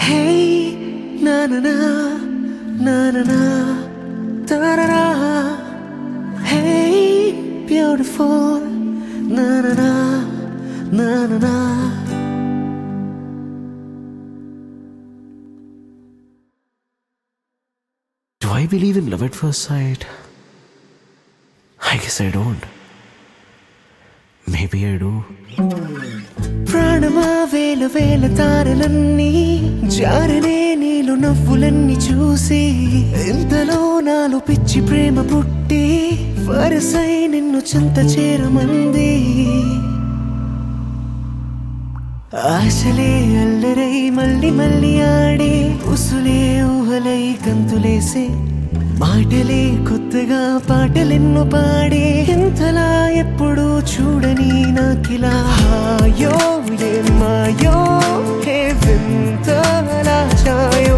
Hey, na na na, na na na, da da da. Hey, beautiful, na na na, na na na. Do I believe in love at first sight? I guess I don't. Maybe I do. ప్రాణమా వేల వేల తారలన్నీ జారనే నీలో నవ్వులన్నీ చూసి ఇంతలో నాలో పిచ్చి ప్రేమ పుట్టి వరసై నిన్ను చెంత చేరమంది. ఆశలే అల్లరై మళ్ళీ మళ్ళీ ఆడే ఉసులే ఊహలై గంతులేసే మాటలే కొత్తగా పాటలెన్నో పాడే ఇంతలా ఎప్పుడు చూడని నాకిలా హాయో ఏమాయో హే వింతలా ఛాయో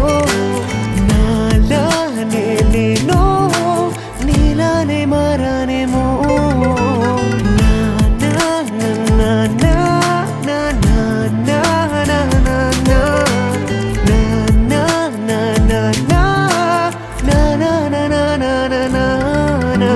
నాలానే లేనో నీలానే మారానేమో నా నా నా నా నా నా నా నా నా నా నా నా నా నా na na na na na na na.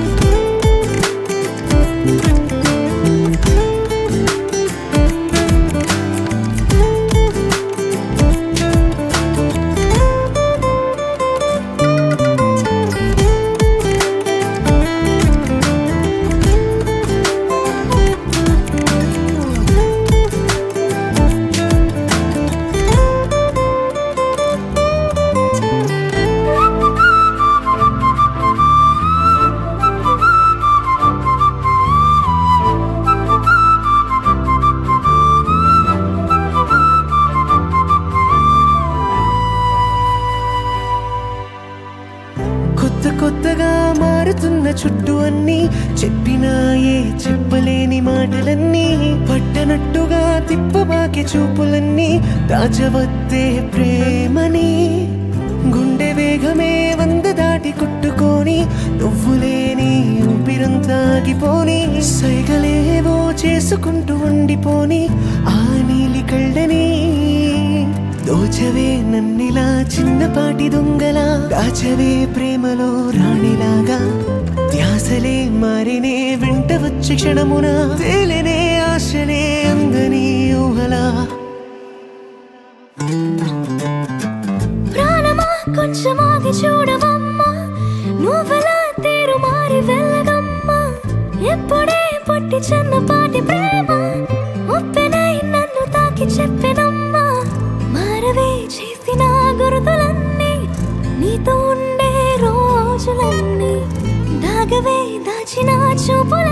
కొత్తగా మారుతున్న చుట్టూ అన్నీ చెప్పినాయే చెప్పలేని మాటలన్నీ పట్టనట్టుగా తిప్పబాకే చూపులన్నీ దాచవద్దే ప్రేమని గుండె వేగమే 100 దాటి కొట్టుకొని నువ్వు లేని ఊపిరంతా ఆగిపోని సైగలేవో చేసుకుంటూ ఉండిపోని ఆ నీలి కళ్ళని దోచవే నన్నిలా చిన్నపాటి దొంగలా దాచవే ప్రేమలో రాణిలాగా ధ్యాసలే మారినే వెంట వచ్చే క్షణమున తేలినే ఆశలే అందని ఊహలా. ప్రాణమా కొంచెం ఆగి చూడవమ్మా నువ్వలా తీరు మారి వెళ్ళగమ్మా ఎప్పుడే పుట్టి చిన్నపాటి ప్రేమ ఉప్పెనై నన్ను తాకి చెప్పెనమ్మా మారవే చేసిన గురుతులన్నీ నీతో ఉండే రోజులన్నీ దాగవే దాచిన చూపు